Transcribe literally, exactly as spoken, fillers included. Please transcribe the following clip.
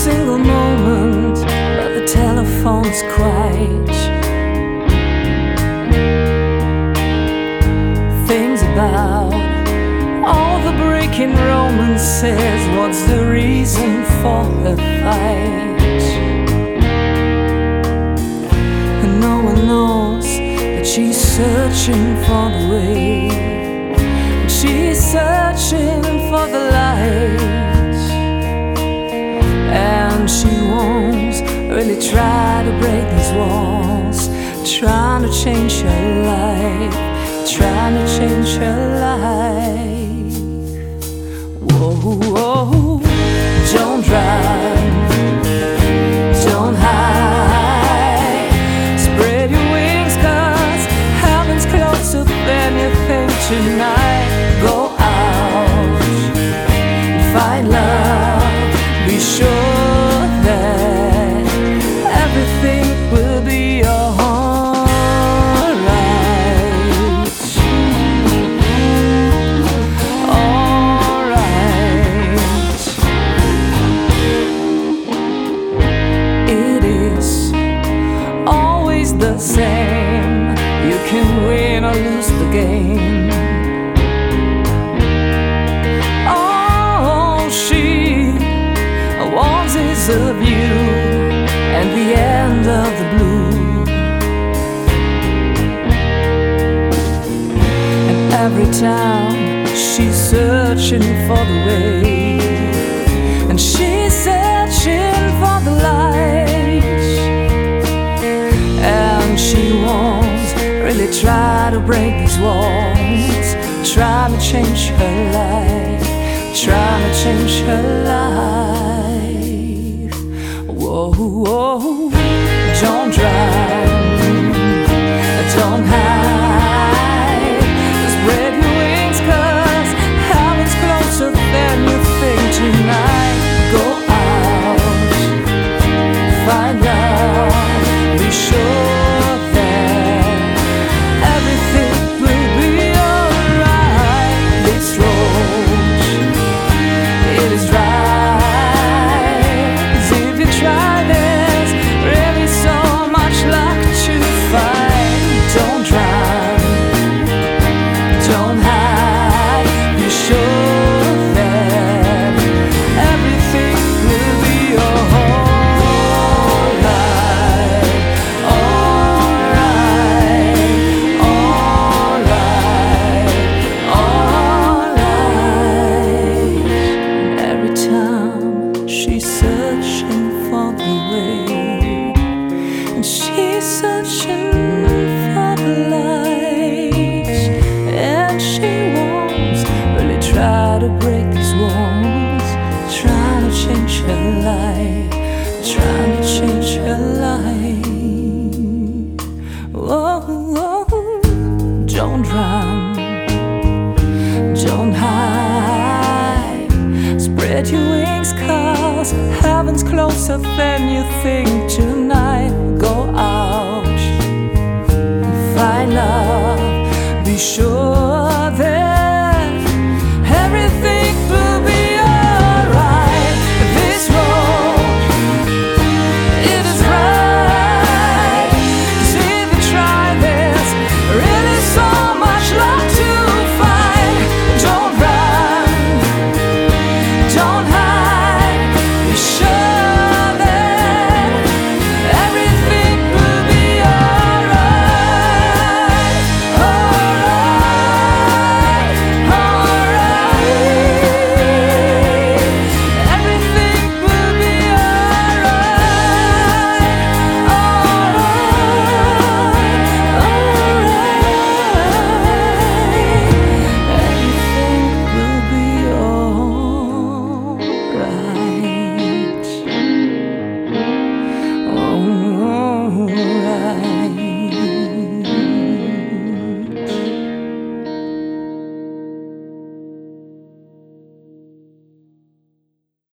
single moment, but the telephone's quiet. Things about all the breaking romances. What's the reason for the fight? And no one knows that she's searching for the way. She's searching for the light, and she won't really try to break these walls, trying to change her life, trying to change her life. Whoa, whoa. Don't run, don't hide, spread your wings, 'cause heaven's closer than you think tonight. Go out, find love, be sure that everything will be alright. Alright. It is always the same. You can win or lose the game. Of you and the end of the blue, and every time she's searching for the way, and she's searching for the light, and she won't really try to break these walls, trying to change her life, trying to change her life. Whoa, whoa. Don't run, don't hide, spread your wings, 'cause heaven's closer than you think tonight. Go out, find love, be sure that everything will be alright. This road, it is right. She's searching for the light, and she won't really try to break these walls, trying to change her life, trying to change her life. Oh, oh. Don't run, don't hide, spread your wings, 'cause heaven's closer than you think tonight. Go out, find love, be sure